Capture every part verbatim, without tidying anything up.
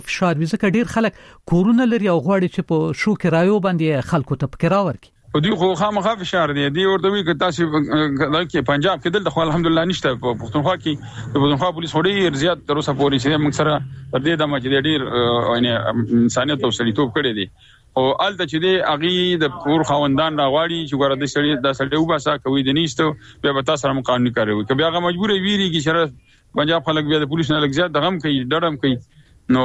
فشار وي ځکه ډیر خلک کورونه لري او غواړي چې په شو کرایو باندې خلکو ته فکر ورکړي. په دې خو خامخا فشار دی دی ورته وی چې تاسو کې پنجاب کې دلته خو الحمدلله نشته په پښتونخوا کې د پښتونخوا پولیس وړي زیات تر اوسه پورې چې موږ سره پر دې د مجلې ډیر یعنی انسانيت او سړیتوب کړی دی او الته چې دی اغي د کور خوندان راغواړي چې ګوره د سړی د سړی وباسا کوي د نیستو به به تاسو سره قانوني کاروي کبي هغه مجبور ویریږي چې پنجاب خلک بیا د پولیس نه لګ زیات دغم کوي ډډم کوي نو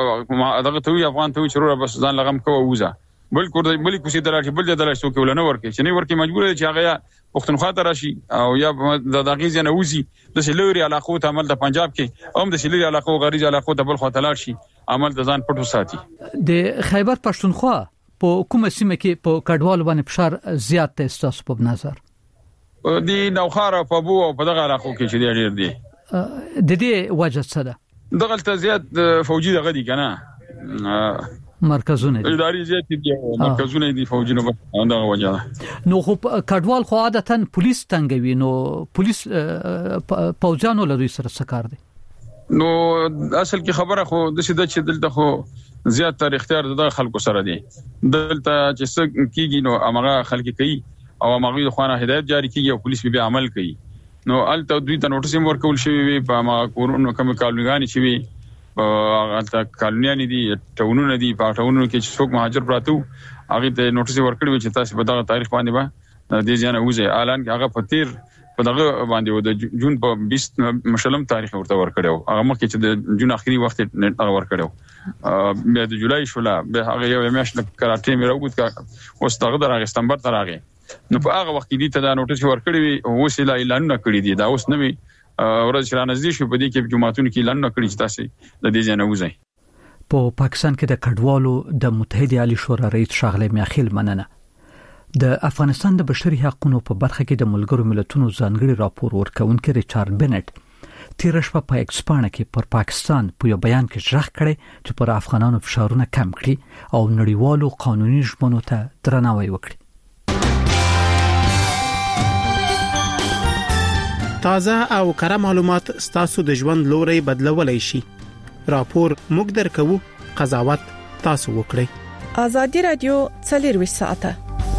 دغه ته وی افغان ته چرور بس ځان لغم کوه وزه بل کور د بل کوسي دراشي بل د دراشي کې ولنه ورکه چې نه ورکه مجبور دي چې هغه پښتونخوا ته راشي او یا د دغیز نه وزي د سلوري علاقو ته عمل د پنجاب کې هم د سلوري علاقو غریز علاقو ته بل خو تلل شي عمل د ځان پټو ساتي. د خیبر پښتونخوا په کومه سیمه کې په کډوال باندې فشار زیات دی تاسو په نظر؟ د نوخاره په بو او په دغه علاقو کې چې ډیر دي د دې وجه څه ده؟ دغه ته زیات فوجي دغه دي کنه مرکزونه دي اداري زیات دي مرکزونه دي فوجي نو دغه وجه ده. نو خو کډوال خو عادتاً پولیس تنګوي نو پولیس پوجانو لري سره سکار دي نو اصل کې خبره خو د څه د چې دلته خو زیات تر اختیار د خلکو سره دي دلته چې څه کیږي نو امغه خلک کوي او امغه د خوانه هدایت جاری کیږي او پولیس به عمل کوي نو الته دوی ته نوټیس ورکول شوی په ما کورونو کوم کالونګانی چې وي الته کالونیان دي ټاونونه دي په ټاونونو کې چې څوک مهاجر پراته هغه ته نوټیس ورکړي چې تاسو په دغه تاریخ باندې به د دې ځای نه وځي اعلان هغه په تیر په دغه باندې و د جون په بیس مشلم تاریخ ورته ورکړو هغه مخکې چې د جون اخري وخت هغه ورکړو بیا د جولای شولا به هغه یو میاشت کراټي مې راوګد کا اوس دغه درغه ستمبر ترغه نو په هغه وخت کې دې ته دا نوټیس ورکړي او وسیله اعلانونه کړی دي دا اوس نوې ورځ چې رانږدې شو په دې کې جماعتونو کې اعلانونه کړی چې تاسو د دې ځای نه وځئ. په پاکستان کې د کډوالو د متحده عالی شورا رئیس ښاغلی میاخیل مننه د افغانستان د بشري حقوقو په برخه کې د ملګرو ملتونو ځانګړي راپور ورکونکي ریچارډ بنټ تیر شپه په ایکسپانه کې پر پاکستان په یو بیان کې ژغ کړی چې پر افغانانو فشارونه کم کړي او نړیوالو قانوني ژمنو ته درناوی وکړي. تازه او کره معلومات ستاسو د ژوند لوري بدلولای شي. راپور موږ درکو، قضاوت تاسو وکړئ. ازادي رادیو څلور ساعته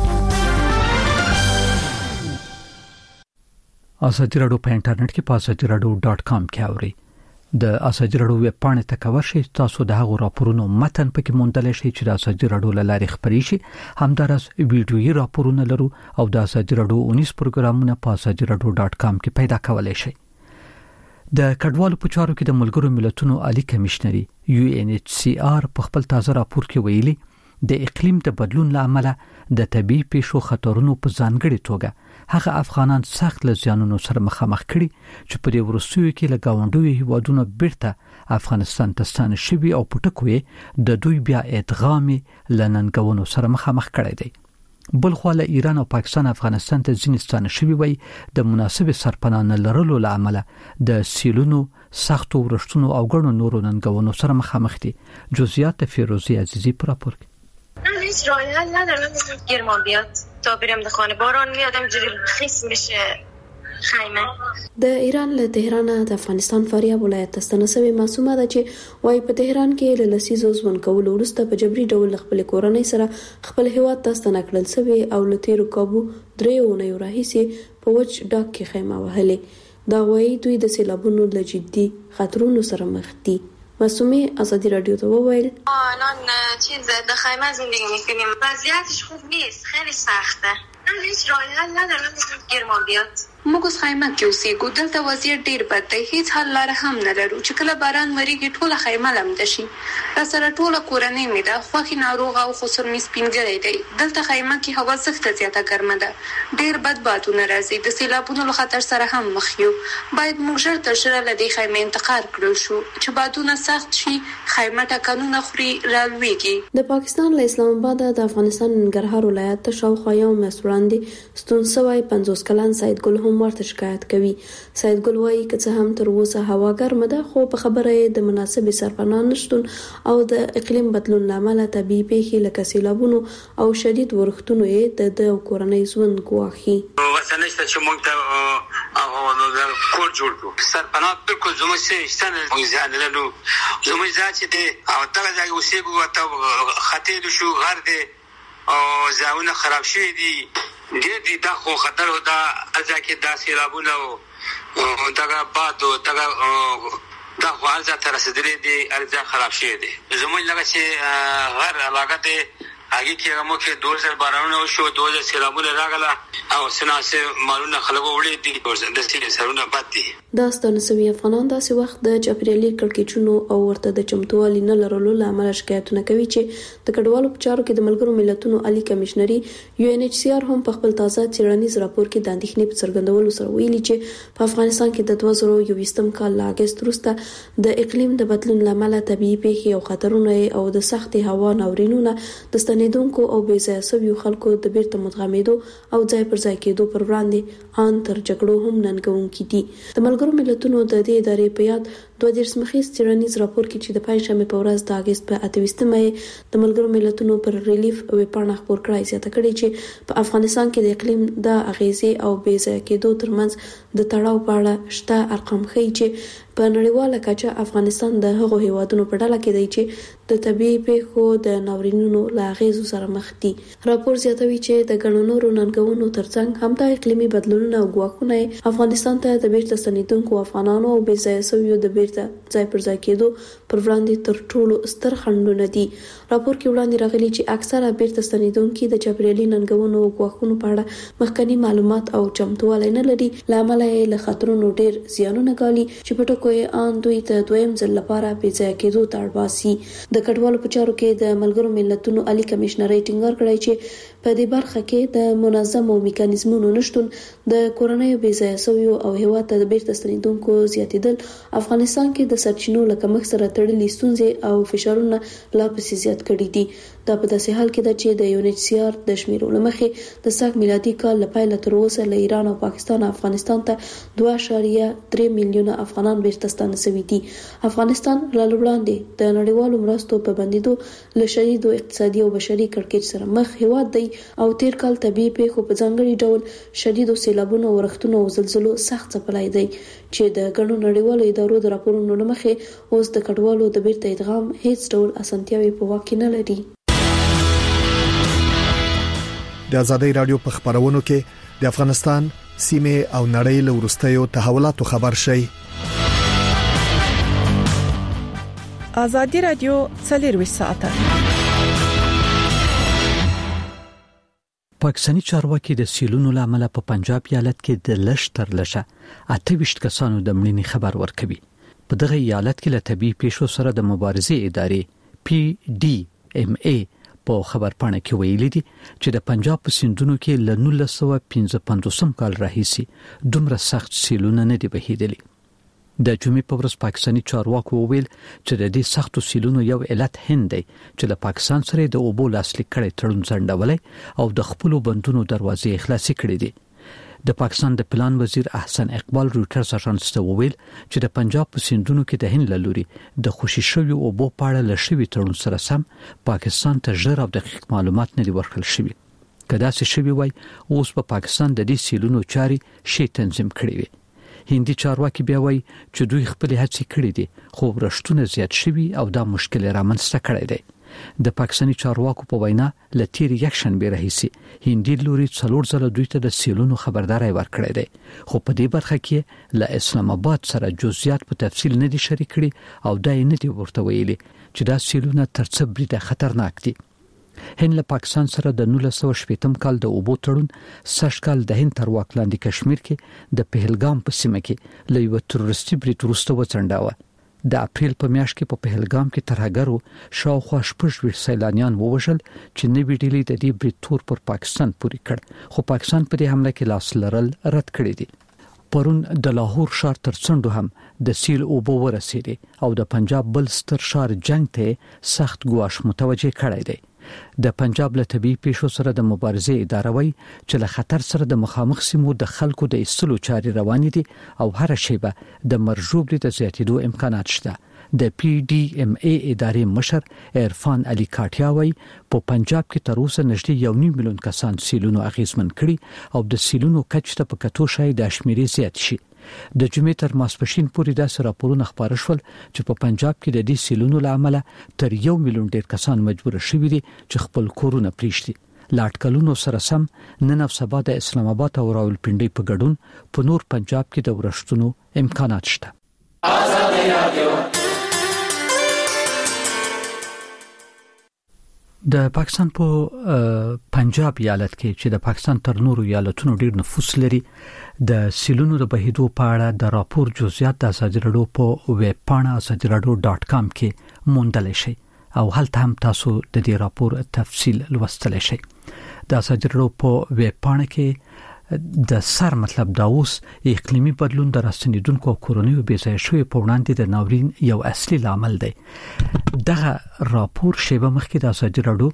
ازادي رادیو په انټرنیټ کې په ازادي رادیو ډاٹ کام کې اوري. د ازادي رادیو ویب پاڼې ته کوئ شئ تاسو د هغو راپورونو متن پکې موندلی شئ چې د ازادي رادیو لارې خپرې شي. همدارس ویډیويي راپورونه لرو او د ازادي رادیو اونیس پروګرامونه په ازادي رادیو ډاٹ کام کې پیدا کولای شئ. د کډوالو په چارو کې د ملګرو ملتونو عالی کمشنري یو ان ایچ سی آر په خپل تازه راپور کې ویلي د اقلیم د بدلون لامل د طبي پیښو خطرونو په ځانګړي توګه هغه افغانان سخت له زیانونو سره مخامخ کړي چې په دې ورسوي کې له گاونډوي هیوادونو بیرته افغانستان ته ستانه شوي او پټکوي د دوی بیا ادغام لننګونو سره مخامخ کړي دي. بل خو له ایران او پاکستان افغانستان ته ځینې ستانه شوي وي د مناسب سرپناه نه لرلو لامل د سیلونو سختو ورښتونو او ګڼو نورو ننګونو سره مخامخ دي. جزئیات فیروزی عزیزی پر راپور کې. من هیچ راه حل ندارم گرما بیاد تا برم د خانه باران میاد همجوری خیس میشه خیمه. د ایران له تهران د افغانستان فاریاب ولایت ته ستنه شوی معصومه ده چې وايي په تهران کې له لسیزو ژوند کول وروسته په جبري ډول خپل کورنۍ سره خپل هیواد ته ستنه کړل شوی او له تیرو کابو درې اونۍ راهیسې په وچ ډاک کې خیمه وهلې. دا وايي دوی د سیلابونو له جدي خطرونو سره مخ دي. معصومه ازادي رادیو ته وویل الان چیز د خیمه زندگی میکنیم وضعیتش خوب نیست خیلی سخته من هیچ راه حل ندارم گرما بیاد موږ اوس خیمه کې اوسېږو دلته وضعیت ډیر بد دی هیڅ حل لاره هم نه لرو چې کله باران وریږي ټوله خیمه لمده شي راسره ټوله کورنۍ مې ده خوښې ناروغه او خسر مې سپینګری دی دلته خیمه کې هوا سخته زیاته ګرمه ده ډیر بد بادونه راځي د سیلابونو له خطر سره هم مخ یو باید موږ ژر تر ژره له دې خیمې انتقال کړل شو چې بادونه سخت شي خیمه ټکانونه خوري رالویږي. د پاکستان له اسلام آباد د افغانستان ننګرهار ولایت ته شاوخوا یو میاشت وړاندې ستون شوی پنځوس کلن سید ګل ورته شکایت کوي. سید ګل وايي که څه هم تر اوسه هوا ګرمه ده خو په خبره د مناسب سرپناه نشتون او د اقلیم بدلون لامل طبيعي پیښې لکه سیلابونو او شدید ورښتونو یې د د کورنۍ ژوند ګواښي. وسنشته چې موږ ته دا کور جوړ کړو سرپناه بالکل زموږ څه اشتنه ځان له زموږ ځات دي او دا ځای اوسېګو ته خطر شو غر دي او ځاونه خراب شوی دي ډېر دي دا خو خطر و دا ځکه دا سیلابونه او دا باد او دا دا خو ځا تر رسیدلې دي ارزه خراب شوی دي زموږ لږه چې غر علاقه دي هغه کې موږ دوه هزار بارانونه شو دوه هزار سیلابونه راغله او سناسه مالونه خلکو وړي دي د سیل سرونه پاتې دا ستانسوي افغانان داسې وخت د چاپیریالي کړکېچونو او ورته د چمتووالي نه لرلو لامل شکایتونه کوي چې د کډوالو په چارو کې د ملګرو ملتونو عالی کمشنري یو ان ایچ سی آر هم په خپل تازه څېړنیز راپور کې د اندېښنې په څرګندولو سره ویلي چې په افغانستان کې د دوه زره یوویشتم کال له اګست وروسته د اقلیم د بدلون لامل طبيعي پیښې او خطرونه او د سختې هوا ناورینونه د ستنېدونکو او بې ځایه شویو خلکو د بیرته مدغمېدو او ځای پر ځای کېدو پر وړاندې ان تر جګړو هم ننګونکي دي د ملګرو ملتونو د دې ادارې په یاد دوه دیرش مخیز څېړنیز راپور کې چې د پنځشنبې په ورځ د اګست په اته ویشتمه د ملګرو ملتونو پر ریلیف ویبپاڼه خپور کړای زیاته کړې چې په افغانستان کې د اقلیم د اغیزې او بې ځای کېدو ترمنځ د تړاو په اړه شته ارقام ښیي چې په نړیواله کچه افغانستان د هغو هیوادونو په ډله کې دی چې د طبيعي پیښو د ناورینونو له اغیزو سره مخ دي. راپور زیاتوي چې د ګڼو نورو ننګونو ترڅنګ همدا اقلیمي بدلونونه او ګواښونه افغانستان ته د بیرته ستنېدونکو افغانانو او بې ځایه شویو د بیرته ځای پر ځای کېدو پر وړاندې تر ټولو ستر خنډونه دي. راپور کې وړاندې راغلي چې اکثره بیرته ستنېدونکي د چاپیریالي ننګونو او ګواښونو په اړه مخکنی معلومات او چمتووالی نه لري، له امله یې له خطرونو ډېر زیانونه ګالي چې په ټکو یې ان دوی ته دویم ځل لپاره بې ځای کېدو ته اړ باسي. د کډوالو په چارو کې د ملګرو ملتونو عالی کمشنري ټینګار کړی چې په دې برخه کې د منظمو میکانیزمونو نشتون د کورنیو بې ځایه شویو او هیواد ته د بیرته ستنېدونکو زیاتېدل افغانستان کې د سرچینو له کمښت سره تړلي ستونزې او فشارونه لا پسې زیات کړي دي. دا په داسې حال کې ده چې د یو ان ایچ سی آر د شمیرو له مخې د سږ میلادي کال له پیله تر اوسه له ایران او پاکستان افغانستان ته دوه اعشاریه درې میلیونه افغانان بیرته ستانه شوي دي. افغانستان له وړاندې د نړیوالو مرستو په بندېدو له شدیدو اقتصادي او بشري کړکېچ سره مخ هیواد دی او تیر کال طبيعي پیښو په ځانګړي ډول شدیدو سیلابونو، ورښتونو او زلزلو سخت ځپلی دی چې د ګڼو نړیوالو ادارو د راپورونو له مخې اوس د کډوالو د بیرته ادغام هیڅ ډول اسانتیاوې په واک کې نه لري. د آزادۍ رادیو په خبرونو کې د افغانستان سیمه او نړۍ له ورستیو تحولاتو خبر شي. آزادۍ رادیو څلور ساعته پاکستاني چارواکي د سیلونو لامل په پنجاب ایالت کې د لشتر لشه اته ویشت کسانو د مړینې خبر ورکوي. په دغه ایالت کې له طبي پیښو سره د مبارزې ادارې پی ډي ام ای په خبرپاڼه کې ویلي دي چې د پنجاب په سیندونو کې له نولس سوه پنځه پنځوس کال راهیسې دومره سخت سیلونه نه دي بهیدلي. د جمعې په ورځ پاکستاني چارواکو وویل چې د دې سختو سیلونو یو علت هند دی چې له پاکستان سره د اوبو لاسلیک کړي تړون ځنډولای او د خپل بندونو دروازې خلاصې کړې دي. د پاکستان د پلان وزیر احسن اقبال روټرز اژانس ته وویل چې د پنجاب په سیندونو کې د هند له لوري د خوشي شوی اوبو په اړه لشي تړون سره سم پاکستان ته ژر او دقیق معلومات نه دی ورکړل شوی. کدا چې شوی وای اوس په پا پاکستان د دې سیلونو چاري شي تنظیم کړی وي. هندي چارواکي بیا وای چې دوی خپل هڅې کړې دي خو ورښتونه زیات شوی او دا مشکل رامنځته کړی دی. د پاکستاني چارواکو په وینا لتیر یک شنبه راهیسي هندي لوري څلور ځله دوی ته د سیلونو خبرداري ورکړې ده خو په دې برخه کې له اسلام آباد سره جزئیات په تفصیل نه دي شریک کړي او دا نه دي ورته ویلي چې دا سیلونه تر څه بریده خطرناک دي. هند له پاکستان سره د نولس سوه شپږم کال د اوبو تړون سږ کال د هند تر واک لاندې کشمیر کې د پهلګام په سیمه کې له یو تروریستي برید وروسته وڅنډاوه. د اپریل په میاشت کې په پهلګام کې ترهګرو شاوخوا شپږ ویشت سیلانیان ووژل چې نوې ډیلي د دې برید تور پر پاکستان پوري کړ خو پاکستان په دې حمله کې لاس لرل رد کړی دی. پرون د لاهور ښار تر څنډو هم د سیل اوبو ورسېدي او د پنجاب بل ستر ښار جنگ ته سخت ګواښ متوجه کړی دی. د پنجاب له طبي پیښو سره د مبارزې اداره وای چې له خطر سره د مخامخ سیمو د خلکو د ایستلو چاري روان دي او هر شی به د مرجوب د زیاتېدو امکانات شته. د پی ډي ام ای ادارې مشر عرفان علي کاټیاوي په پنجاب کې تر اوسه نږدې یو نیم میلیون کسان سیلونو اغیزمن کړي او د سیلونو کچ ته په کتو شای د شمیرې زیات شي د جمعې تر ماسپښین پورې د راپورونو خبر شول چې په پنجاب کې د دې سیلونو لامل تر یو میلیون ډیر کسان مجبور شوي دي چې خپل کورونه پریږدي. لاټکلونو سره سم نن او سبا د اسلام آباد او راولپنډي په ګډون په نور پنجاب کې د ورښتونو امکانات شته. آزادي رادیو د پاکستان په پنجاب ایالت کې چې د پاکستان تر نورو ایالتونو ډیر نفوس لري د سیلونو د بهیدو په اړه د راپور جزئیات د ازادي رادیو په ویب پاڼه ازادي رادیو ډاټ کام کې موندل شي او هلته هم تاسو د دې راپور تفصیل لوستلی شئ. د ازادي رادیو په ویب پاڼه کې د سر مطلب دا اوس اقلیمي بدلون د راستنیدونکو او کورونیو بېځایه شوی په وړاندې د ناورین یو اصلي لامل دی. دغه راپور شیبه مخکې د ازادي رادیو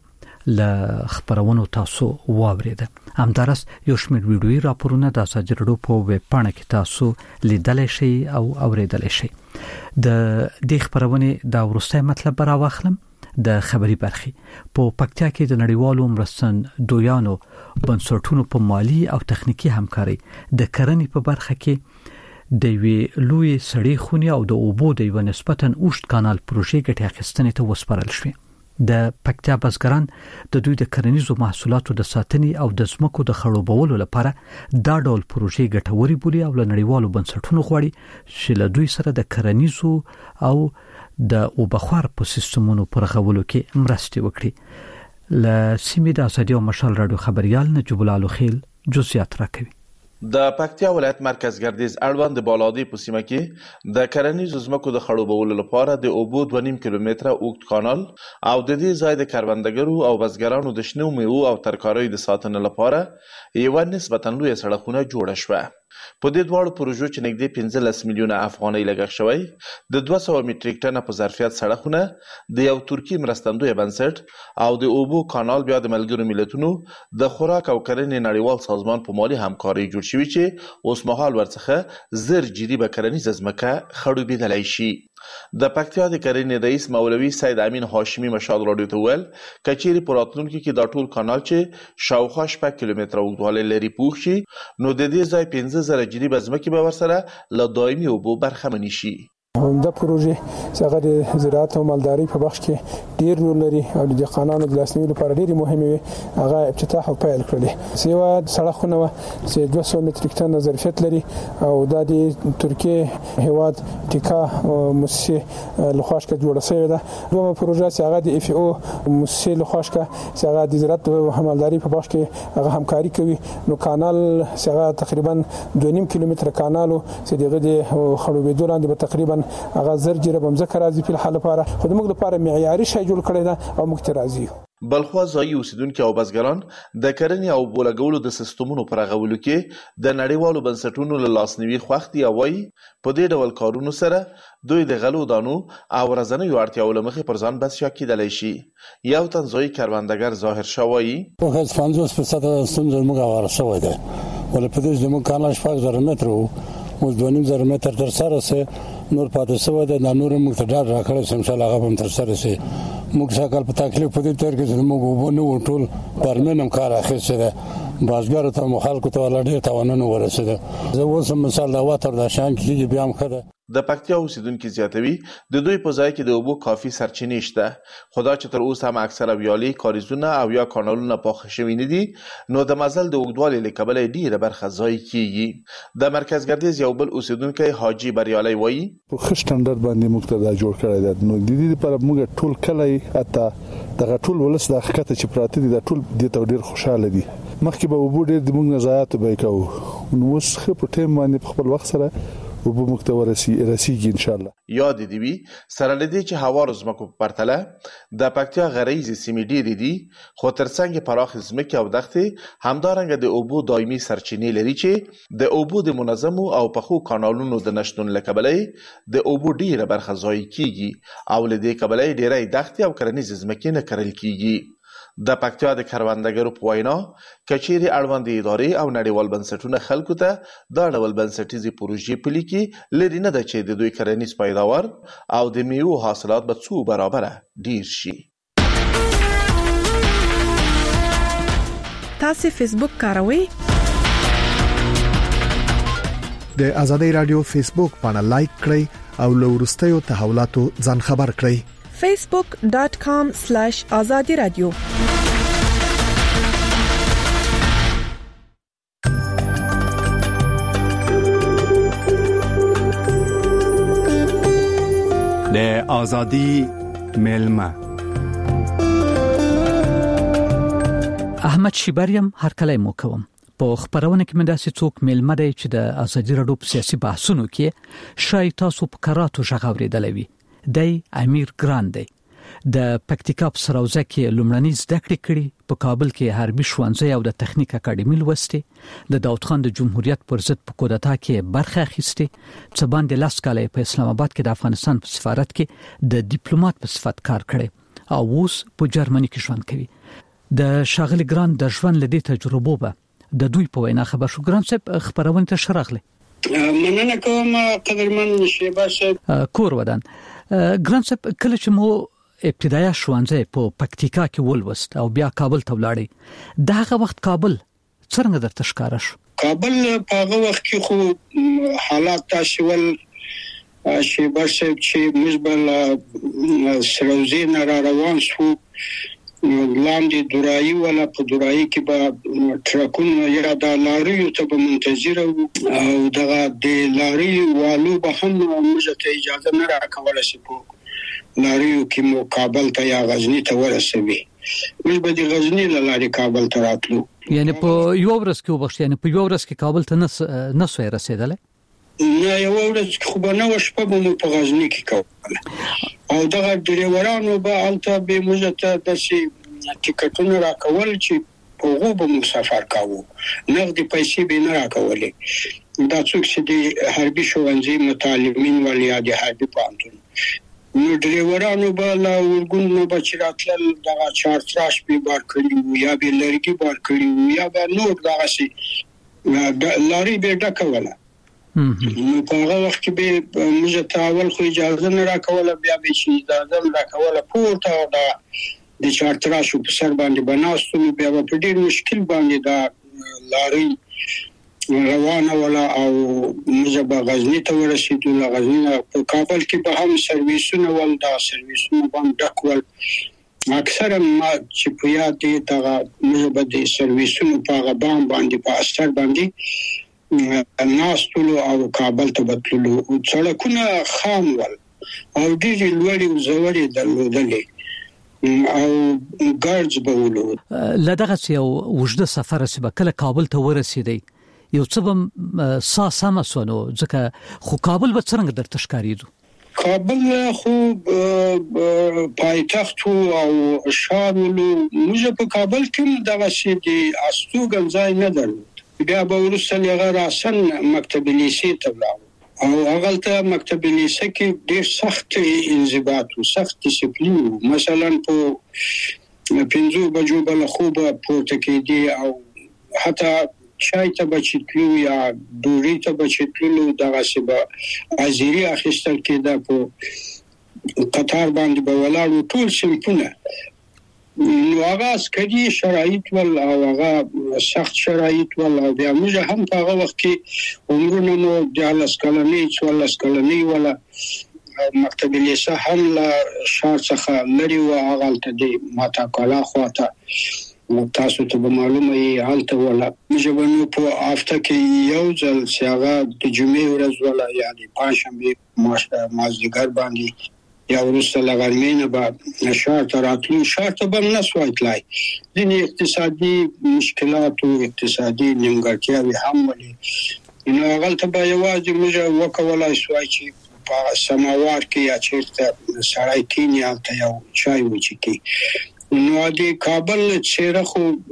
ل خبرونو تاسو واوریده. همدارس یو شمېر ویډیويي راپورونه د ازادي رادیو په ویب پاڼه کې تاسو لیدلی شئ او اوریدلی شئ. د دې خبرونې دا وروستی مطلب راوخلم د خبري برخې په پکتیا کې د نړیوالو مرستندویانو بنسټونو په مالی او تخنیکی همکاري د کرنې په برخه کې د وی لوی سړې خونی او د اوبو د یو نسبتاً اوشت کانال پروژې ګټه اخیستنې ته وسپارل شوې. د پکتیا بزګران د دوی د کرنیزو محصولاتو د ساتنې او د ځمکو د خړوبولو لپاره دا ډول پروژې ګټوري بولي او لنړیوالو بنسټونو غواړي چې له دوی سره د کرنیزو او د اوبخوار په سیستمونو پرغولو کې مرسته وکړي. ل سیمې د ازادي او مشال رادیو خبريال نجیب الله خیل جزئیات راکوي. د پکتیا ولایت مرکز ګردیز اړوند د بالادی په سیمه کې د کرنیزو ځمکو د خړوبولو لپاره د اوبو دوه نیم کیلومتره اوږد کانال او د دې ځای د کروندګرو او بزګرانو د شنو میوو او ترکاریو د ساتنې لپاره یو نسبتاً لوی سړکونه جوړ شوه. په دې دواړو پروژو چې نږدې پنځلس میلیونه افغانۍ لګښت شوی د دوه سوه میټریک ټنه په ظرفیت سړکونه د یو ترکی مرستندوی بنسټ او د اوبو کانال بیا د ملګرو ملتونو د خوراک او کرنې نړیوال سازمان په مالي همکاري جوړ شوی چې اوس مهال ورڅخه زر جریبه کرنیزه ځمکه خړوبېدلی شي. د پکتیا د کرنې رئیس مولوي سید امین هاشمي مشال راډیو ته وویل که چیرې په راتلونکي کې دا ټول کانال چې شاوخوا شپږ کیلومتره اوږدوالی لري پوخ شي نو د دې ځای پنځه زره جریبه ځمکې به ورسره له دایمي اوبو برخمنې شي. دا پروژه چې هغه د زراعت او مالدارۍ په بخش کې ډیر رول لري او د دهقانانو د لاسنیوي لپاره ډیره مهمه وي. هغه افتتاح او پیل کړل. سیوا سړکونه چې دوه سوه میټریک ټن ظرفیت لري او د ترکیه هیواد ټیکا مؤسسه لخواش کې جوړه شوې ده. دوه پروژه چې هغه د اف او مؤسسه لخواش کې چې هغه د زراعت او مالدارۍ په بخش کې هغه همکاري کوي. نو کانال چې هغه تقریبا دوه نیم کیلومتر کانال چې دغه د خړوبېدو لاندې به تقریبا هغه زر جریبه مځکه راځي په حال لپاره خو د موږ لپاره معیاري شی جوړ کړی ده او موږ ته راځي. بلخوا ځایي اوسیدونکو او بزګران د کرنې او بولګولو د سیستمونو پر غولو کې د نړیوالو بنسټونو له لاسنیوي خوښ دي او وايي په دې ډول کارونو سره دوی د غلو دانو او ورځنیو اړتیاوو له مخې پر ځان بسیا کېدلی شي. یو تن ځایي کروندګر ظاهر شاه وایي پنځوس فیصده ستونزه موږ هواره شوی ده ولې په دې زموږ کانال شپږ زره متره اوس دوه نیم زره متر تر سره سه نور پاتې شوی ده. دا نور موږ ته ډاډ راکړی چې انشاءالله هغه به هم تر سره شي. موږ سږکال په تکلیف په دې تېر کې چې موږ اوبه نه وو ټول پرمین هم کار اخیستی ده. بزګرو ته مو خلکو ته والا ډېر تاوانونه ورسېده. زه اوس هم مثال د هوا تر دا شیان کېږي بیا هم ښه ده. د پکتیا اوسیدونکي زیاتوي د دوی په ځای کې د اوبو کافي سرچینې شته خو دا چې تر اوسه هم اکثره ویالې کاریزونه او یا کانالونه پاخه شوي نه دي نو د مزل د اوږدوالي له کبله ډېره برخه ضایع کېږي. د مرکز ګردیز یو بل اوسیدونکی حاجي بریالی وایي په ښه سټنډرډ باندې موږ ته دا جوړ کړی ده نو د دې لپاره موږ ټول کلی حتی دغه ټول ولس د ښکته چې پراته دي دا ټول دې ته ډېر خوشحاله دي. مخکې به اوبو ډېر د موږ نه ضایعاتو به یې کوو نو اوس ښه په ټایم باندې په خپل وخت سره اوبه موږ ته ورسیږي انشاءالله. یاد دې وي سره له دې چې هوارو ځمکو په پرتله د پکتیا غریزي سیمې ډېرې دي خو ترڅنګ یې پراخې ځمکې او دښتې همدارنګه د اوبو دایمي سرچینې لري چې د اوبو د منظمو او پخو کانالونو د نشتون له کبله د اوبو ډېره برخه ضایع کېږي او له دې کبله یې ډېری دښتې او کرنیزې ځمکې نه کرل کېږي. د پکتیا د کروندګرو په وینا که چیرې اړوندې ادارې او نړیوال بنسټونه خلکو ته دا ډول بنسټیزې پروژې پلي کړي لرې نه ده چې د دوی کرنیز پیداوار او د میوو حاصلات به څو برابره ډیر شي. تاسو فیسبوک کاروئ؟ د ازادي رادیو فیسبوک باندې لایک کړئ او له ورستیو تحولاتو ځان خبر کړئ facebook dot com slash azadi radio. د ازادي ملما احمد شیبریم هر کله مو کوم په خبرونه کې مې داسې څوک ملما دی چې د ازادي رادیو په سیاسي بحثونو کې شای تاسو په کراتو ژغوري دلوي دی امیر ګران دی د پکتیکا په سروزه کې لومړنی زده کړې کړې په کابل کې حربي ښوونځي او د تخنیک اکاډمي لوستي د داوود خان د جمهوریت پر ضد په کودتا کې برخه اخیستي چې باندې لاس کاله په اسلام آباد کې د افغانستان په سفارت کې د ډیپلوماټ په صفت کار کړي او اوس په جرمني کې ژوند کوي د شاغلی ګران د ژوند لدی تجربه به د دوی په وینا خبر شو ګران صاحب خبرونه ته شرغله مننه کوم قدرمن شیبه صاحب کور ودان ګران صاحب کله چې مو ابتدایي ښوونځی په پکتیکا کې ولوست او بیا کابل ته ولاړی دغه وخت کابل څنګه درته ښکارا شو کابل په هغه وخت کې خو حالات تاسول شیبه صاحب چې مزبل سروزي نه را روان شو لاندې دورایي ولا په دورایي کې به ټرکونه یا د لاريو ته به منتظر او دغه د لاري والو به هم موږ ته اجازه نه راکوله شي په لاريو کې مو کابل ته یا غزنی ته ورسوي موږ به د غزنی له لاري کابل ته راتلو یعنی په یو ورځ کې وبښ یعنی په یو ورځ کې کابل ته نه نه سوی رسیدل نه یو ورځ خو به نه وشپه به مو په غزنی کې کوله او دغه ډریورانو به الته به موږ ته د شي ټیکټونه راکول چې هغه به مسافر کاوه نغدي پیسې به نه راکولې دا څوک چې د حربي ښوونځي متعلمین ولیا د حربي پانتون نو ډریورانو به لا ورګونو به چې راتل دغه چار تراش به بار کړی یا به لرګي بار کړی یا به نور دغه شي لاري به ډکوله نو په هغه وخت کې به موږ ته اول خو اجازه نه راکوله بیا به شي اجازه راکوله پورته دا د چار تراشو په سر باندې بناستو بیا په ډیر مشکل باندې دا لاري روانه ولا او موږ به غزنی ته ورسېدو له غزنی په کابل کې به هم سرویسونه ول دا سرویسونه باندې ډکول اکثر ما چې په یاد دي دا موږ به د سرویسونو په غبان باندې په اثر باندې ناستلو او کابل ته بتلو څړکونه خام ول او ډیر لوړی زوري درلودلې او ګارډز بولو لدغه یو وجده سفر چې کله کابل ته ورسېدی یو څه به ساسمه سونو ځکه خو کابل به څنګه درته ښکاریدو کابل خو پایتخت او شامل موږ په کابل کې دغه شی دی استوګنځای نه درلود بیا به ورسره لغه راسن مکتب لیسې ته ولاړو او هغه ته مکتب لیسې کې ډېر سخت انضباط او سخت ډیسپلین مثلا په پنځو بجو بل خو به پورته کېدی او حتی چای ته بچیتلو یا دوری ته بچیتلو دغه سبا ازيري اخیستل کېده په قطار باندې به ولاړو ټول سمپونه نو هغه عسکري شرایط ول او هغه سخت شرایط ول او بیا موږ هم په هغه وخت کې عمرونه مو د لسکلنی څوارلس کلنی ولا مکتب لیسه هم لا شار څخه لري او هغه ته د ماتا کلا خواته تاسو ته معلومه یې حالت ولا موږ ونو په هفته کې یو ځل سیاغه د جمعې ورځ ولا یعنی پنځشنبه مازدیګر باندې یا ورسته لغرمینه به شهر ته راتلو شهر ته به نه سوای تلای ځینې اقتصادي مشکلات او اقتصادي نیمګړتیاوې هم ولې نو هغه ته به یوازې موږ وکولای سوای چې په سماوار کې یا چیرته سړی کینی البته یو چای وچکی نو د کابل چیرې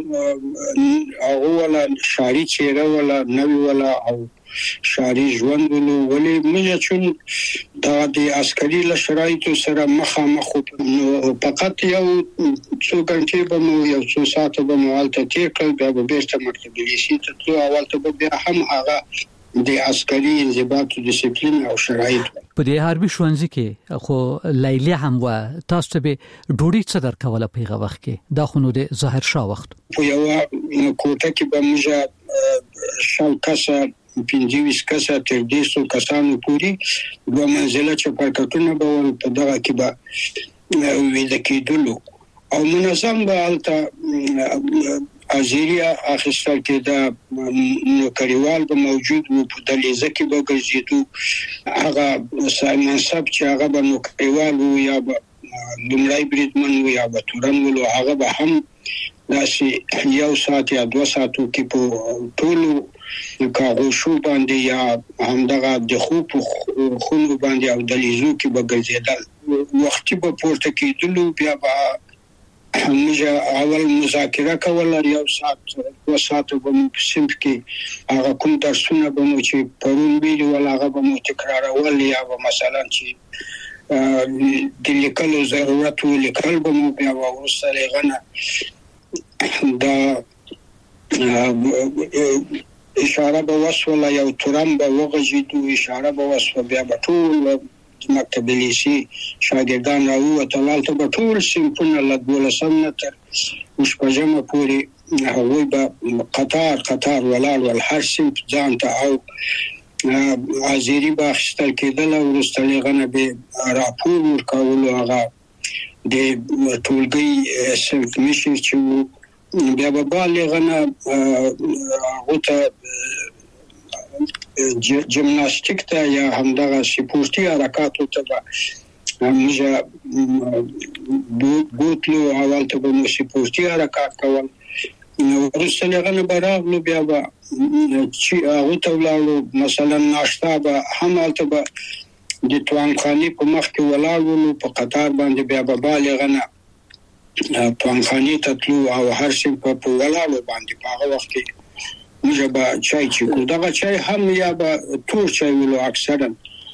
خو هغه ولا شاری چیرې ولا نوی ولا او شاری ژوند ولې موږ چې دا د عسکري لشرایطو سره مخامخ نو فقط یو څو غنټې به مو یو څو ساعت به مو حالت تیر کړ بیا به بیرته مکتب لیسې ته تلو اول ته بیا هم هغه د عسکري انضباط او ډیسپلین او شرایط په دې حربي ښوونځي کې خو لیلی هم و تاسو ته به ډوډۍ څه درکوله په هغه وخت کې دا خو نو د ظاهر شاه وخت په یو کوټه کې به موږ شاو کسه پنځه کسه تر دې څو کسانو پورې دوه منزله چپرکټونه به ول په دغه کې به ویل کېدلو او منظم به البته ازیریا اخیستل کېده نو کریوال به موجود وو په دلیزه کې به ګرځېدو هغه منصب چې هغه به نو کریوال وو یا به لومړی بریدمن وو یا به تورن وو هغه به هم داسې یو ساعت یا دوه ساعتو کې په ټولو کاغوشو باندې یا همدغه د خوب خونو باندې او دلیزو کې به ګرځېدل وختي به پورته کېدلو بیا به موږ اول مذاکره کوله یو ساعت دوه ساعت به مو په صنف کې هغه کوم درسونه به مو چې پرون ویلي ول هغه به مو تکرارول یا به مثلا چې د لیکلو ضرورت و لیکل به مو بیا وروسته لغنه دا اشاره به وسوله یو تورم به وغږېدو اشاره به وسوه بیا به ټول مکتب لیسي شاګردان راووتل هلته به ټول صنفونه له دولسم نه تر شپږمه پورې هغوی به قطار قطار ولاړ ول هر صنف ځان ته او ازیري به اخیستل کېدل او وروسته له هغه نه به راپور ورکولو هغه د ټولګي صنف مشر چې و بیا به بالغ نه هغو ته جمناستیک ته یا همدغه سپورتي حرکاتو ته به موږ بوتلو اول ته به مو سپورتي حرکات کول وروسته له هغه نه به راغلو بیا به چې هغو ته ولاړو مثلا ناشته به هم هلته به د توانخانې په مخ کې ولاړ ولو په قطار باندې بیا به بالغ نه توانخانې ته تلو او هر صنف په ولاړو باندې په هغه وخت کې موږ به چای چیکو دغه چای هم یا به تور چای ولو اکثرا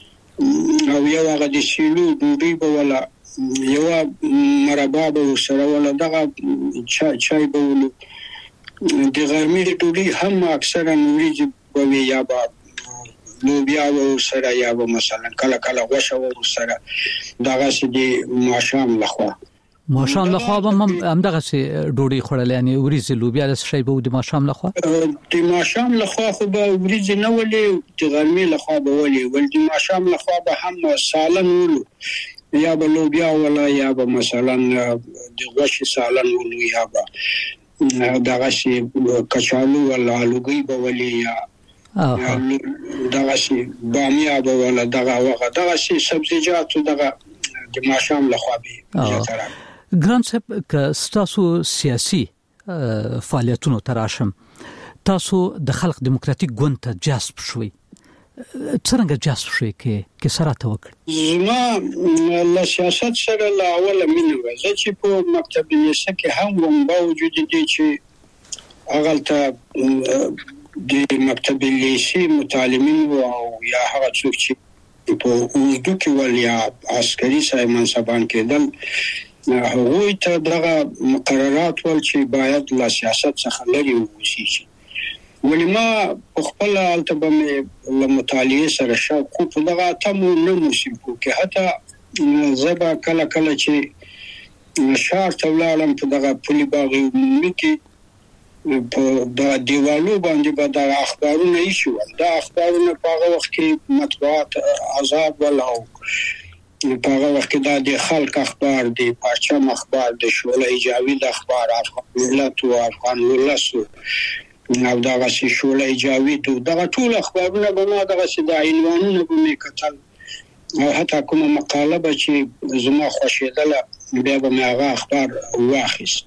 او یو هغه د سیلو ډوډۍ به ولا یو مربا به سره ولا دغه چای چای به ولو د غرمې ډوډۍ هم اکثرا وریجې به یا به لوبیا و سره یا به مثلا کله کله غوښه و سره دغه سي د ماشام لخوا ماشام لخوا به هم دغه سي ډوډۍ خورل یعنی وریجې لوبیا د شی به د ماشام لخوا د ماشام لخوا خو به وریجې نه ولې د غرمې لخوا به ولې ول د ماشام لخوا به هم سالن ولو یا به لوبیا ولا یا به مثلا د غوښې سالن ولو یا به دغه سي کچالو ولا الوګي به ولې یا دغه سي بامیه به ولا دغه وغه دغه سي سبزیجات دغه د ماشام لخوا به زیاتره ګران صاحب که تاسو سیاسي فعالیتونو تراشم تاسو د خلق دیموکراتیک ګوند ته جذب شوي څنګه جذب شوي کې کې سره توکل زما له سیاست سره لا اوله مینه و چې په مکتب لیسه کې هم وم باوجود دي چې اغلته د مکتب لیسه متعلمین او یا هغه څوک چې په اردو کې ولیا عسکري سای منصبان کېدل هغوی ته دغه مقررات ول چې باید له سیاست څخه لري وشي ولی ما خپل البته له مطالعه سره شوق په دغه تمو نه موسم کې حتی زبا کله کله چې شهر تولالم په دغه پولي باغ کې په د دیوالو باندې به د اخبارونه یې شو دا اخبارونه په هغه وخت کې مطبوعات آزاد ولاو په هغه وخت کې د خلک اخبار دی پرچم اخبار د شولې جاوید اخبار افغان ملت او افغان ولس نو دا غسی شولې جاوید دا ټول اخبارونه به ما دغه سي د عنوانونه به می کتل او حتی کومه مقاله به چې زما خوشیدله بیا به هغه اخبار واخیست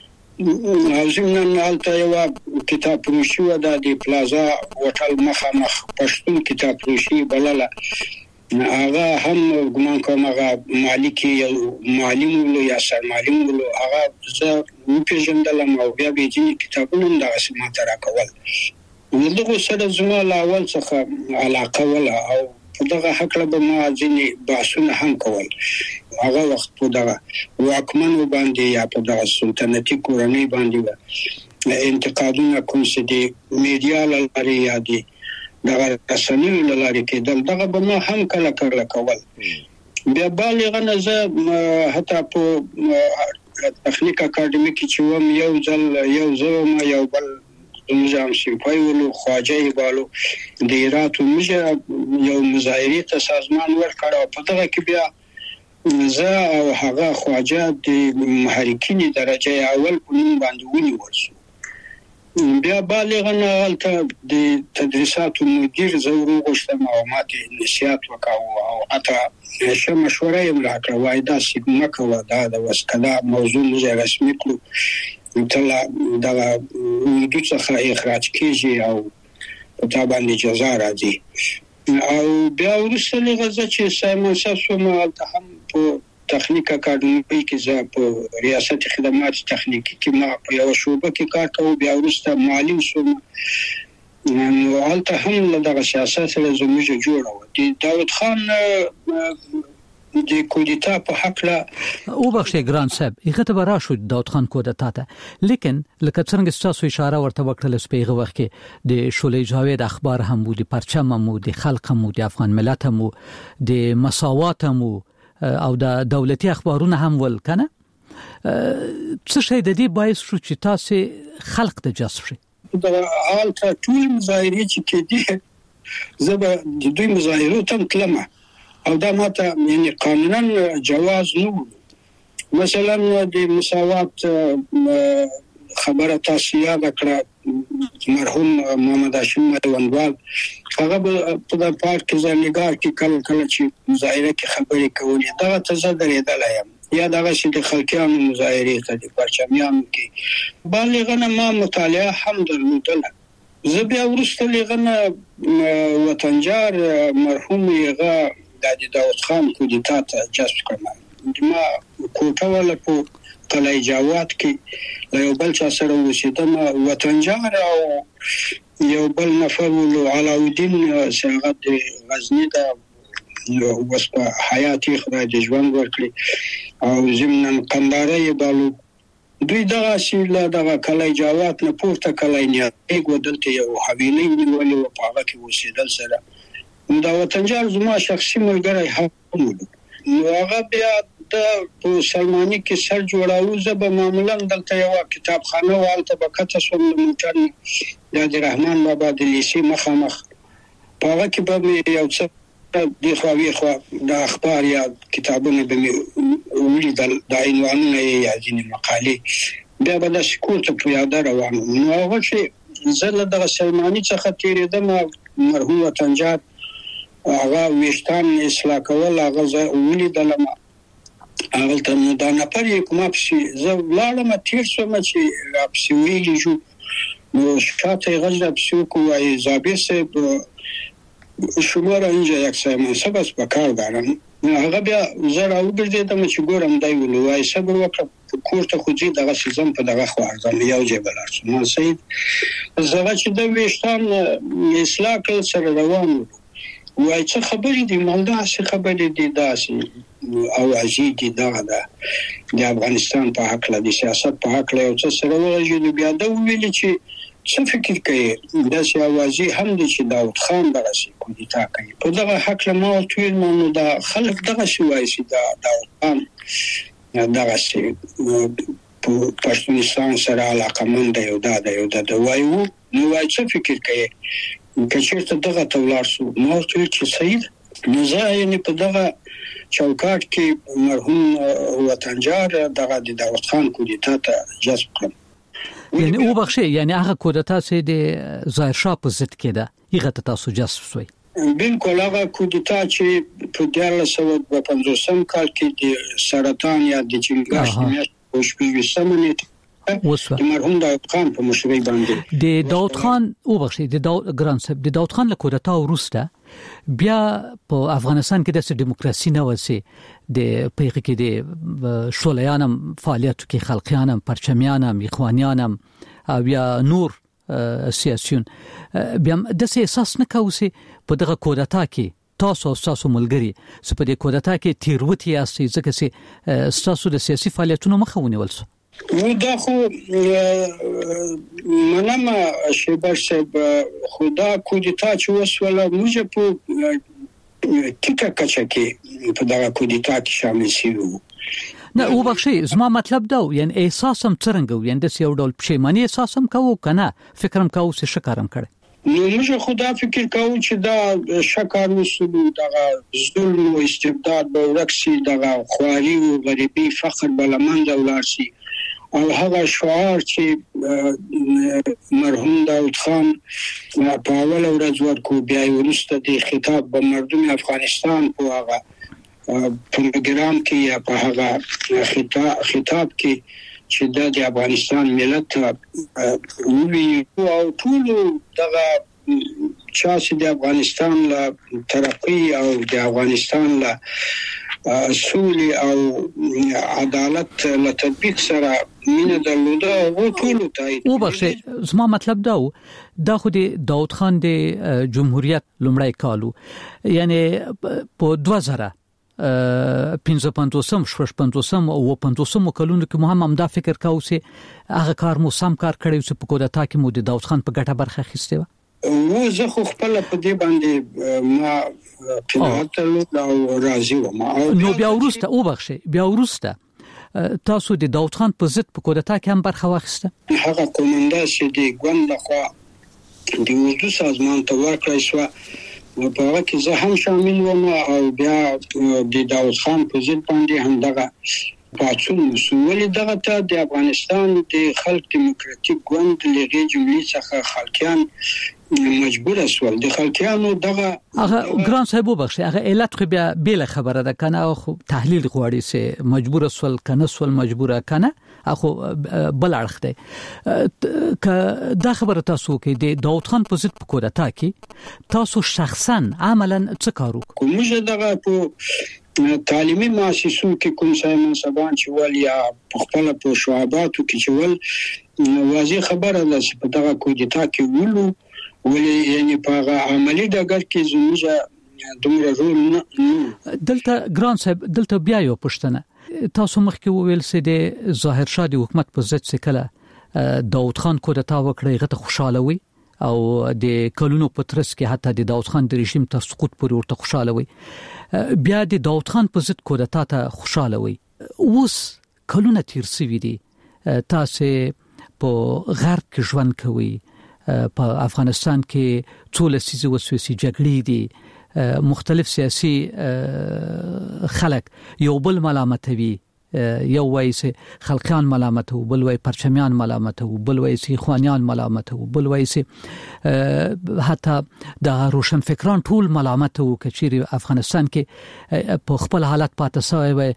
او زمونږ حالته یو کتاب فروشي و د پلازا هوټل مخامخ پښتون کتاب فروشي بلله هغه هم ګمان کوم هغه مالک یو معلم ولو یا سر معلم ولو هغه زه پیژندلم او بیا به ځینې کتابونه دغه سیمه تر کول دغه سره زما لا اول څخه علاقه ولا او دغه حق له ما ځینې بحثونه هم کول هغه وخت په دغه واکمن باندې یا په دغه سلطنتي کورنۍ باندې انتقادونه کوم څه دي میډیا لري یا دي دغه رسنیو لاري کې دغه به ما هم کله کله کول بیا بالغ نه زه حتی په تخنیک اکیډمي کې چې وم یو ځل یو زوم یو بل نظام سیمپای ولو خواجه بالو د ایرات موږ یو مظاهره ته سازمان ورکړ په دغه کې بیا زه او هغه خواجه د محرکین درجه اول په نوم باندې ونیول شو. بیا بالغ نه غلطه د تدریساتو مدیر زورو غوښتم او ماته نصيحت وکاو او اته شه مشوره یې راکړه وای دا سیګما کوه دا د وسکدا موضوع موږ رسمي کړو تل دا د څخه اخراج کیږي او په تابع جزا راځي. او بیا ورسره غزه چې سایمون ساسو ما هم په تخنیک اکاډمي کې زه په ریاست خدمات تخنیکی کې ما په یو شوبه کې کار کوم. بیا ورسته معلم شوم نو حالت هم دغه سیاست سره زموږ جوړه و. د داود خان د کودتا په حق لا او بخښه ګران صاحب هغه ته راشو داود خان کودتا ته لیکن لکه څنګه تاسو اشاره ورته وکړل سپیغه وخت کې د شولې جاوید اخبار هم وو د پرچم هم وو د خلق هم وو د افغان ملت هم وو د مساوات هم وو او د دولتي اخبارونه هم ول کنه څه شي د دې باعث شو چې تاسو خلق ته جذب شي. دا حالت ټول مظاهره چې کېدی زبر د دوی مظاهره تم کلمه او دا ماته یعنی قانونا جواز نه. مثلا د مساوات خبره تاسو یاد کړه مرحوم محمد هاشم مدوندوال هغه په د پارک ځانګړي کې کله کله چې مظاهره کې خبرې کولې دا ته زه درېدل یم یا دا چې د خلکیانو مظاهره ته د پرچمیانو کې بالغنه ما مطالعه هم درلودله. زه بیا ورسته لغنه وطنجار مرحوم یغه د داود خان کودتا ته جذب کړم. ما کوټه ولا په قلعه جواد کې یو بل چا سره وسیدم وطنجار او یو بل نفر ولو علاءالدین سیغت غزنی دا وس په حیاتي خدای د ژوند ورکړي او زمنن قنداره بالو دوی دغه شیله دغه قلعه جواد نه پورته قلعه نه یو دلته یو حویلی نیولې او په هغه کې وسیدل سره دا وطنجار زما شخصي ملګری هم نو هغه بیا د سلمانی کې سر جوړاو زبه معمولا دلته یو کتابخانه والته بکته سوم موټر د رحمان بابا د لیسي مخامخ په هغه کې به یو څه د خوي خو د اخبار یا کتابونه به ولیدل د عنوانونه یا ځینې مقالې بیا به د سکول ته په یاد روان نو هغه چې زله د سلمانی څخه تیرېدم مرحوم وطنجار هغه وشتان اصلاح کول هغه ولیدل ما هغه ته نو دا نه پرې کومه چې زه لاړم تیر شوم چې اپسی ویلی جو نو شاته غږ اپسی کوی زابیسه شماره اینجا یک سایمون سبس بکار دارم هغه بیا زه راوګرځیدم چې ګورم دی ولوای صبر وکړه کوړه خو دې دغه سیزم په دغه خوارځم یو جبلار نو سید زه چې د وشتان اصلاح کول سره روان وای څه خبرې دي مالدا څه خبرې دي داسې او عجیب دا ده د افغانستان په حق له سیاست په حق له او څه سره ورجو بیا دا ویل چې څه فکر کوي د سیاوازي هم د چې داود خان دغه شي کودتا کوي په دغه حق له ما ټول نو دا خلک دغه شوای شي دا داود خان دغه شي په پښتونستان سره علاقه مند یو دا یو د وایو نو وای څه فکر کوي کچېرته دغه تولار سو نو چې سید نو زه یې په دغه چوکاټ کې مرحوم وطنجار دغه د داود خان کودتا ته جذب کړم. یعنی او بخښه یعنی هغه کودتا چې د ظاهر شاه په ضد کې ده هغه ته تاسو جذب شوي بالکل هغه کودتا چې په دیارلس سوه په پنځوسم کال کې د سرطان یا د چنګاش میاشت په شپږم نیټه د مرحوم داود خان په مشرۍ باندې د داود خان او بخښه د داود ګران صاحب د داود خان له کودتا وروسته بیا په افغانستان کې د دیموکراسي نه وسی د پیغه کې د شولیانم فعالیت کې خلقیانم پرچمیانم اخوانیانم او یا نور سیاسيون بیا د سې احساس نه کوي په دغه کودتا کې تاسو تاسو ملګری چې په دې کودتا کې تیروتی یاستئ ځکه چې تاسو د سیاسي فعالیتونو مخه ونیول شو. نو دا خو منم شیبر صاحب خدا کودتا چې وسوله موږ په ټیکه کچه کې په دغه کودتا کې شامل شو نه او بخشي زما مطلب دا یعنی احساسم څنګه یعنی د یو ډول پښیمانی احساسم کوو کنه فکرم کوو چې شکرم کړي نو موږ خدا فکر کوو چې دا شکر وسلو دا ظلم او استبداد به ورکسي دا خواري او غریبي فقر بلمند ولارسي او هغه شعار چې مرحوم داود خان په اول ورځ ورکو بیا ورسته د خطاب به مردم افغانستان په هغه پروګرام کې یا په هغه خطاب خطاب کې چې د افغانستان ملت وی او ټول دغه چې د افغانستان له ترقی او د افغانستان له اصول او عدالت له تطبیق سره مینه درلوده او ټول تایید او بخشه زما مطلب دا و دا خو د داود خان د جمهوریت لومړی کالو یعنی په دوه هزار پنځه پنځوسم شپږ پنځوسم او پنځوسم کلونو کې مهم هم دا فکر کاوه چې هغه کار مو سم کار کړی چې په کودتا کې مو د داود خان په ګټه برخه اخیسته و و زه خو خپل په دې باندې ما قناعت او راضي وم نو بیا ورسته او بخشه بیا ورسته تاسو د داود خان په ضد په کودتا کې هم برخه واخیسته هغه کومنده چې د ګوند لخوا د اردو سازمان ته ورکړی شو په هغه کې زه هم شامل وم او بیا د داود خان په ضد باندې هم دغه پاتون مسؤل دغه ته د افغانستان د خلک دیموکراتیک ګوند لغې جملې څخه خلکیان مجبور اسول د خلکیانو دغه هغه ګران صاحب وبخښه هغه علت خو بیا بیل خبره ده کنه خو تحلیل غواړي سه مجبور اسول کنه سول مجبوره کنه اخو بل اړخ دی ک دا خبره تاسو کې د داود خان په ضد په کودتا کې تاسو شخصا عملاً څه کارو کومه دغه په تعلیمي مؤسسو کې کوم ځای منصبان چې ول یا خپل په شعباتو کې چې ول واضح خبره ده چې په دغه کودتا کې ولو ولې یعنی په عملی ډګر کې زموږه دومره رول نه دلته ګران صاحب دلته بیا یو پښتنه تاسو مخکې وویل چې د ظاهر شاه د حکومت په ضد څخه کله داود خان کودتا وکړي غته خوشاله وي او د کلونو په ترڅ کې حتی د داود خان د رژیم تر سقوط پورې ورته خوشاله وي بیا د داود خان په ضد کودتا ته خوشاله وي اوس کلونه تیر شوي دي تاسو په غرب کې ژوند کوي په افغانستان کې څو لسیزه وسوسې جګړې دي مختلف سیاسي خلک یو بل ملامتوي یو وایي چې خلقیان ملامت او بل وایي پرچمیان ملامت او بل وایي چې خوانیان ملامت او بل وایي چې حتی د روشن فکران ټول ملامت او کچيري افغانستان کې په خپل حالت پاتې شوی وي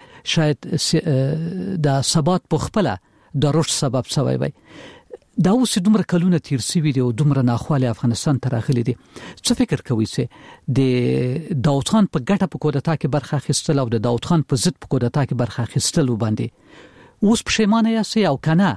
شاید د ثبات په خپل د رشد سبب شوی وي دا اوس دومره کلونه تیر شوي دي او دومره ناخواله افغانستان ته راغلي دي څه فکر کوي چې د داود خان په ګټه په کودتا کې برخه اخیستل او د داود خان په ضد په کودتا کې برخه اخیستل وباندې اوس پښیمانه یاست او کنه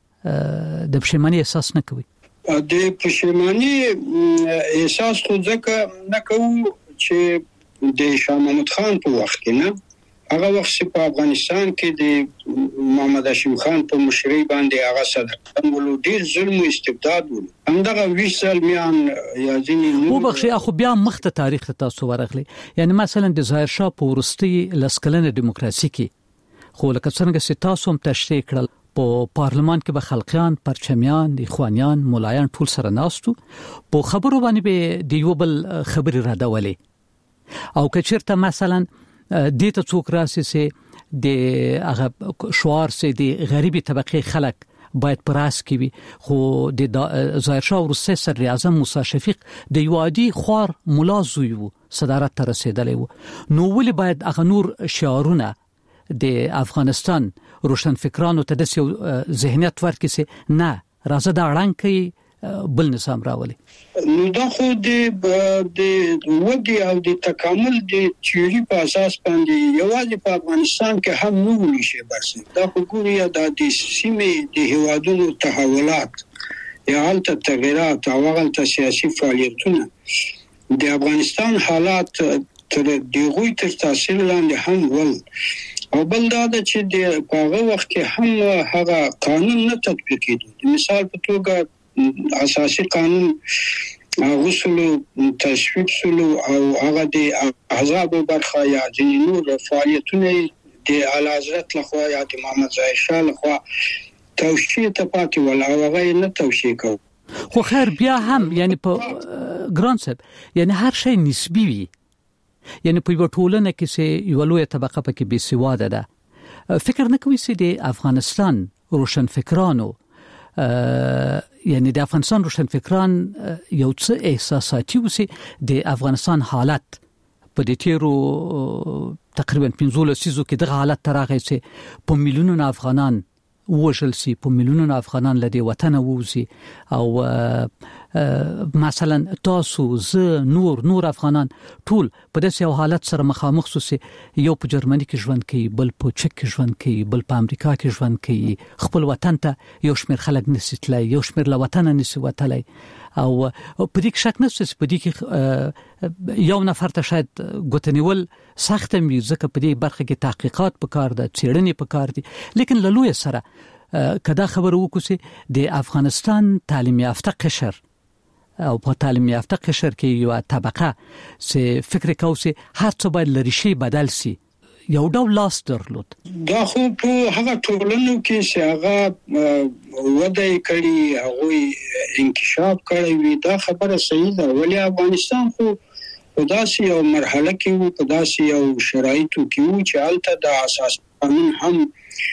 د پښیماني احساس نه کوي د پښیماني احساس خو ځکه نه کوم چې د شاه محمود خان په وخت کې نه هغه وخت په افغانستان کې د محمد هاشم خان په مشرۍ باندې هغه صدر ولو ډیر ظلم او استبداد ول همدغه ویش سلمیان یا ځینې نو بخښي اخو بیا مخته تاریخ تاسو ورغلی یعنی مثلا د ظاهر شاه په ورستي لسکلنه دیموکراسي کې خو لکه څنګه چې تاسو هم تشریح کړل په پارلمان کې به خلقیان پرچمیان اخوانیان مولایان ټول سره ناستو په خبرو باندې به د یو بل خبري را ډولې او کچیرته مثلا د ته څوک راسي سي د هغه شوار سي د غریبي طبقه خلک باید پراس کی وي خو د ظاهر شاه ورسره سر اعظم موسی شفیق د یوادي خور مولا زوی صدارت ته رسیدلی وو نو ولې باید هغه نور شعارونه د افغانستان روشن فکرانو ته د ذهنیت ورکړي سي نه راځه دا اړان کوي بل نظام راولي نو دا خو د د ودی او د تکامل د تیوري په اساس باندې یوازې په افغانستان کې هم نه ونی شي بس دا خو ګوري دا د سیمې د هوادونو تحولات یا حالت تغیرات او غلطه سیاسي فعالیتونه د افغانستان حالات تر دغه تر تاثیر لاندې هم ول او بل دا چې د هغه وخت کې هم هغه قانون نه تطبیق کیږي مثال په توګه اساسي قانون غوښلو تشویق سلو او هغه د احزاب برخه یا ځینې نور فعالیتونه د اعلی حضرت لخوا یا د محمد ظاهر شاه لخوا توشیه ته پاتې ولا هغه نه توشیه کو. خو خیر بیا هم یعنی په ګران صاحب یعنی هر شی نسبی وي، یعنی په یو ټولنه کې چې یو لوی طبقه پکې بي سواده ده. فکر نه کوي چې د افغانستان روشن فکرانو یعنی د افغانستان روشن فکران یو څه احساساتي وسی د افغانستان حالت په دې تیرو تقریبا پنځه لسیزو کې د حالت ترغه چې په میلیونونو افغانان وژل سي، په میلیونونو افغانان له دې وطن ووزي او مثلا تاسو زه نور نور افغانان ټول په داسې حالت سره مخامخ سوسي، یو په جرمني کې ژوند کوي، بل په چک کې ژوند کوي، بل په امریکا کې ژوند کوي، خپل وطن ته یو شمیر خلک نشي تلای، یو شمیر له وطن نشي وتلای او په دې کې شک نشته چې په دې کې یو نفر ته شاید ګوتنیول سخت وي ځکه په دې برخه کې تحقیقات پکار ده، څېړنې پکار دي. لیکن له لوی سره کدا خبر وکړو د افغانستان تعلیم یافته قشر او په تعلیم یافته قشر کې یو طبقه چې فکر کوي هر څه باید لري شي بدل سي، یو ډول لاس درلود. دا خو په هغه ټولنو کې چې هغه وده کړي هغه انکشاف کړی وي دا خبره صحیح ده، ولی افغانستان خو په داسې یو مرحله کې وو، په داسې یو شرایطو کې وو چې هلته د اساس قانون هم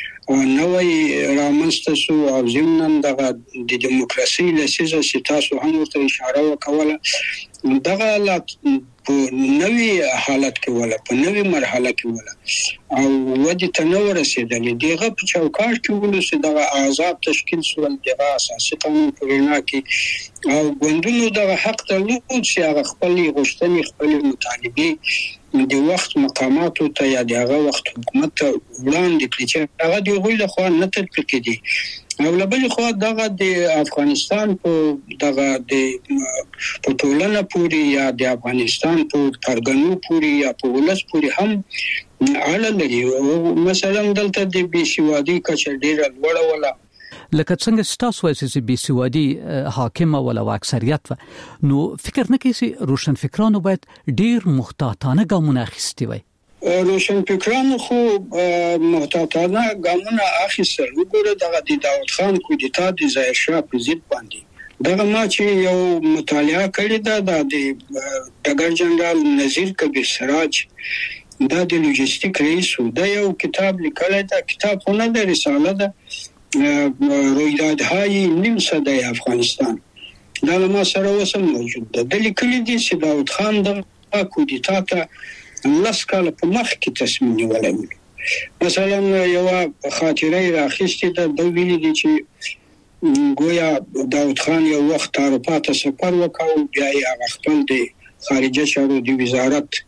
نوې رامنځته شو او ضمن دغه د دیموکراسي لسیزه چې تاسو هم ورته اشاره وکوله دغه لا په نوې حالت کې ولا په نوې مرحله کې ولا او ودی تنور رسیدلې دغه په چوکاټ کې ولوسه دغه آزاد تشکیل سول دغه اساسي قانون په وینا کې او ګوندونو دغه حق درلود چې هغه خپل غوښتنې خپل مطالبه د وخت مقاماتو ته یا دغه وخت حکومت ته وړاندې کړي چې هغه دی غوښتل خو نه تطبیق کړي او لبل خو دغه د افغانستان په دغه د په ټولنه پوری یا د افغانستان په پرګنو پوری یا په ولس پوری هم اړه لري. مثلا دلته د بيسوادي کچه ډیره لوړه ولا لکه څنګه ستاسو وایي بيسوادي حاکمه ولا اکثریت نو فکر نه کوي روشن فکرانو باید ډیر محتاطانه ګامونه اخیستي وي. روشن فکرانو خو محتاطانه ګامونه اخیستل وګوره دغه د داوود خان کودتا د ظاهر شاه په ضد باندې دغه ما چې یو مطالعه کړې ده د ډګر جنرال نذیر کبیر سراج دا د لوجستیک رئیس دا یو کتاب لیکلی دا کتاب خو نه د رساله ده رویدادهای نیم صده افغانستان دا ما سره وسم موجود ده د لیکلي دي چې داوود خان د کودتا ته لس کاله په مخ کې تصمیم نیولی. مثلا یو خاطره راخیستې ده د ویلي دي چې گویا داوود خان یو وخت اروپا ته سفر وکاو بیا یې خپل د خارجه چارو د وزارت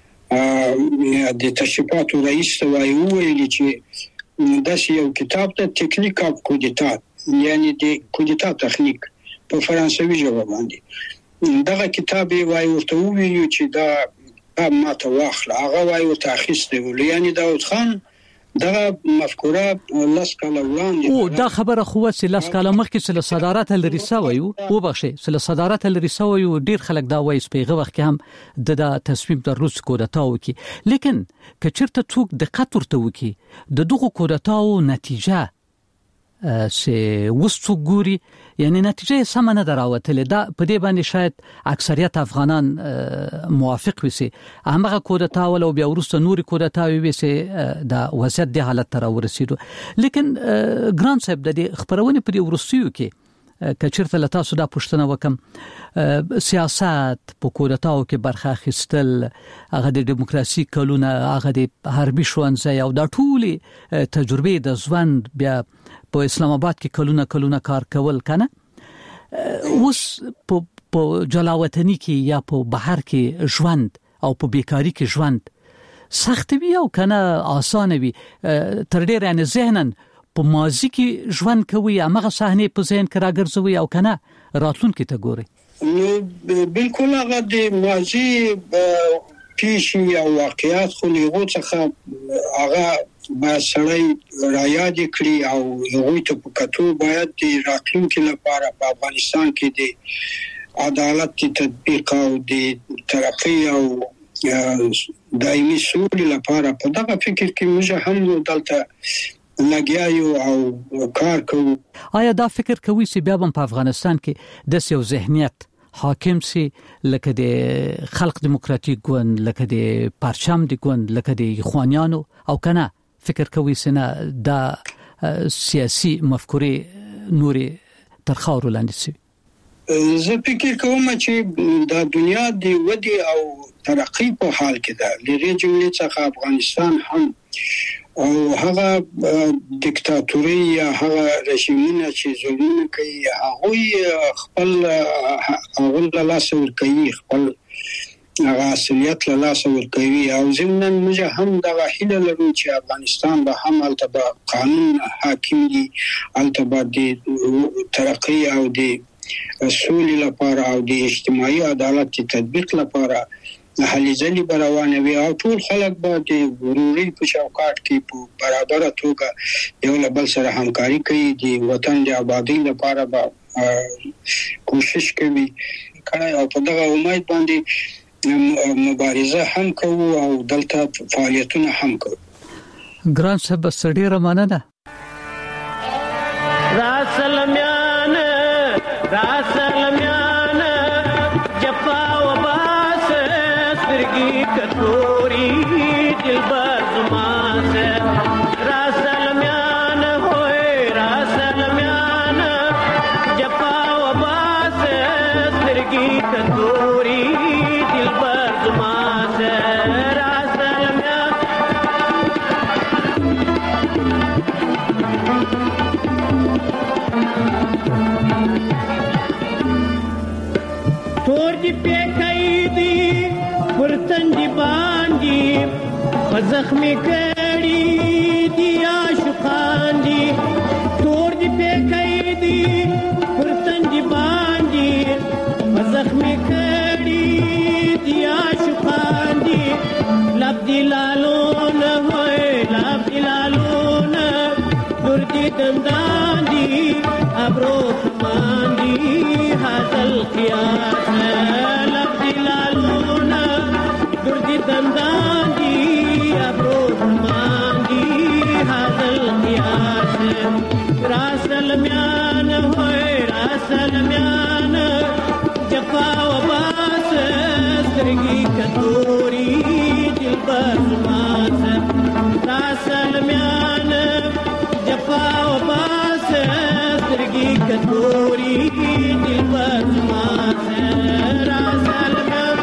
د تشریفاتو رئیس ته وایي ویلي چې دا یو کتاب ته ټیکنیک اف کودتا یعنی د کودتا تخنیک په فرانسوي ژبه باندې دغه کتاب یې وایي ورته ویلي چې دا ما ته واخله هغه وایي ورته اخیسته ویل یعنی داوود خان دغه مفکوره لاس کاله وړاندې او دا خبره خو چې لاس کاله مخکې چې له صدارت لري سوی او بخښي چې له صدارت لري سوی او ډیر خلک دا وایي په هغه وخت کې هم د تصمیم در روس کودتا وکي. لیکن کچرته څوک دقت ورته وکي د دغه کودتاو نتیجه چې وسو ګوري یعنی نتیجه سم نه دراوتله دا په دې باندې شاید اکثریت افغانان موافق وي هغه کودتا ول او بیا ورسته نور کودتا وي چې دا وضعیت د حالت تر ورسېدو. لیکن ګران صاحب د خبرونه په ورسیو کې کچرته لتا سودا پښتنه وکم سیاست په کودتاو کې برخه اخیستل هغه د دیموکراسي کلونه هغه د حربي شوانځي او د ټولي تجربه د ژوند بیا په اسلام آباد کې کلونه کلونه کار کول کنه اوس په جلاوطنی کې یا په بهر کې ژوند او په بیکاری کې ژوند سخت وي او کنه آسان وي تر ډیر نه ذهنن په ماضی کې ژوند کوي هغه صحنه په ذهن کې راګرځوي او کنه راتلونکي ته ګوري. نو بالکل هغه د ماضی پیښې او واقعیات خو له غو څخه هغه با سړی را یاد کړی او هغه ته په کتو باید د راتلونکي لپاره په افغانستان کې د عدالت تطبیق او د ترقی او دایمي سولې لپاره په دغه فکر کې موږ هم دلته لګیایو او کار کوو. آیا دا فکر کوي چې بیا په افغانستان کې د یو ذهنیت حاکم سي لکه د خلق دیموکراتیک ګوند، لکه د پرچم د ګوند، لکه د اخوانیانو، او کنه فکر کوي چې نه دا سیاسي مفکورې نوري تر خاور لاندې سي؟ زه فکر کوم چې د دنیا د ودی او ترقی په حال کې ده. لري جملې څخه افغانستان هم او هغه دیکتاتوري یا هغه رژیمونه چې ظلمونه کوي هغه خپل هغه لاس ورکوي، خپل هغه اصلیت له لاس ورکوي. او زمونږ موږ هم دغه هیله لرو چې افغانستان به هم البته قانون حاکم وي، البته د ترقی او د سولې لپاره او د اجتماعي عدالت تطبیق لپاره هلې ځلې روانه وي او ټول خلک به د ورورۍ په چوکاټ کې په برابر توګه یو له بل سره همکاري کوي، د وطن د آبادی لپاره به کوشش کوي او په دغه امید باندې مبارزه هم کوو او دلته فعالیتونه هم کوو. ګران صاحب ډیره مننه. را سلمیان را سلمیان جفا و باس سرگی کتوری دلبر زمان سے را سلمیان ہوئے را سلمیان جفا و باس سرگی کتوری دلبر زمان سے را سلمیان تور دی پیکای دی پرتن دی باندی زخمی کړي دی عاشقان دی تور دی پیکای دی پرتن دی باندی زخمی کړي دی عاشقان دی لب دی لالون ہوئے لب دی لالون تور دی دندان دی ابرو خمان دی حاصل قیاس لب دی لالون تور دی دندان دی ابرو خمان دی حاصل قیاس راسل میان ہوئے راسل میان جفا و باس سرگی کتوری دل برماس راسل میان جفا و باس سرگی کتوری دل برماس راسل میان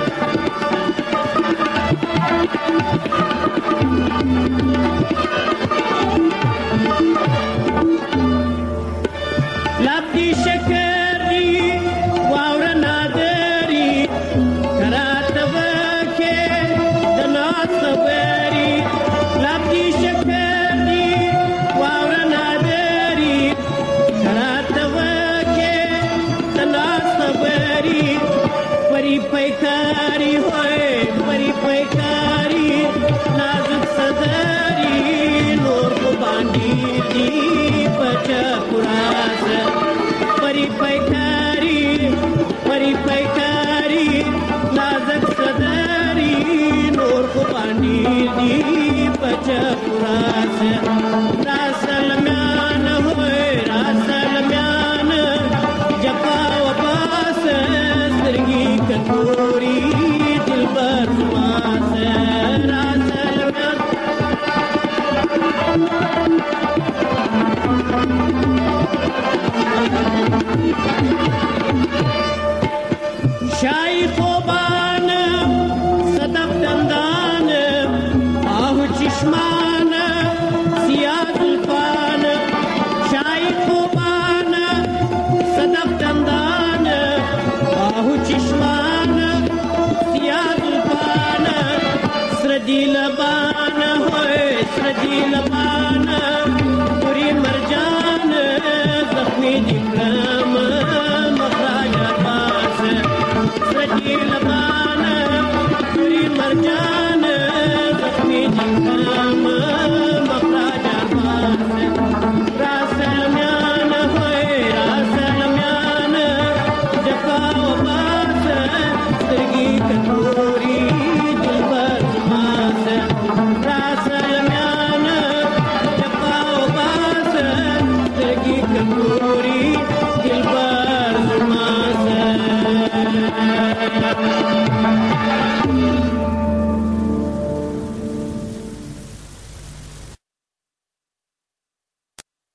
لب دی شکر دی واور نادری کرات وکے دنات صبری لب دی شکر دی واور نادری کرات وکے دنات صبری پری پیکاری ہوئے پری پیکاری نازک صدری نور کو باندی دی بچا پراس پری پیکاری پری پیکاری نازک صدری نور کو باندی دی بچا پراس راسل میان ہوئے راسل میان جفا و باس سرگی کتوری دل برماس راسل میان شاہی خوبان صدف دندان آہو چشمان سیاہ زلفان شاہی خوبان صدف دندان آہو چشمان سیاہ زلفان سردی لبان ہوئے سردی لبان پوری مرجان زخمی دی